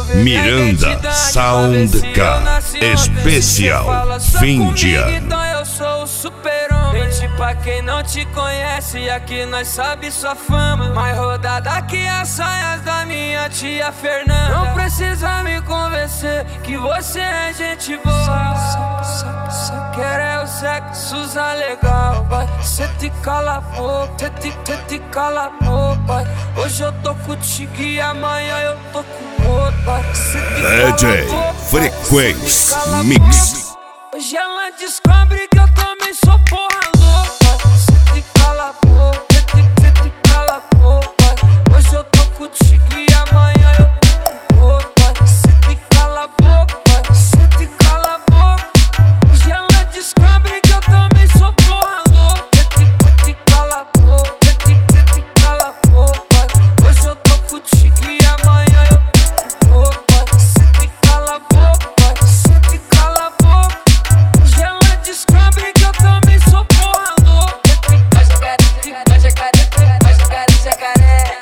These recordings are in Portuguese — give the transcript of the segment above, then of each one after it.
ver Miranda Soundcar especial fim de ano. Então eu sou o super-homem. Mente pra quem não te conhece, aqui nós sabe sua fama. Mais rodada que as saias da minha tia Fernanda. Não precisa me convencer que você é gente boa. Só quer é o sexo usar legal, vai. Cê te cala a boca, cê te cala a boca, vai. Hoje eu tô contigo e amanhã eu tô com outro, vai. Cê te cala a DJ boca, Frequência cê te cala a Mix. boca. Hoje ela descobre que eu também sou porra louca. Cê te cala a boca, cê te cala a boca. Hoje eu tô contigo e amanhã eu tô com outro, vai. Cê te cala a boca, cê te cala a boca. Hoje ela descobre que eu também sou porra louca. Cê te cala a boca, cê te cala a boca. Hoje eu tô contigo e amanhã eu tô com outro, vai. Cê te cala a boca, cê te cala a boca. Hoje ela descobre que eu também sou porra louca. Vai jacaré, vai jacaré, vai jacaré, jacaré.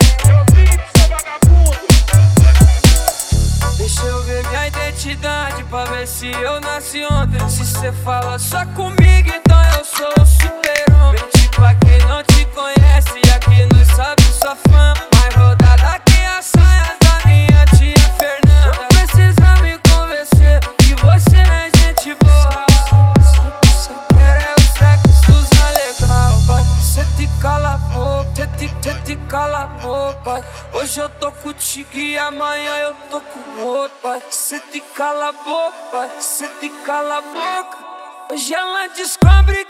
Deixa eu ver minha identidade pra ver se eu nasci ontem. Se cê fala só comigo, então eu sou o super-homem. Mente pra quem não te conhece, aqui nós sabe sua fama. Mais rodada que as saias da minha tia Fernanda. Não precisa me convencer que você é gente boa. Só quer é o sexo usar legal, vai. Cê te cala a boca, cê te cala a boca, vai. Hoje eu tô contigo e amanhã eu tô com outro, vai. Cê te cala a boca, vai. Cê te cala a boca. Hoje ela descobre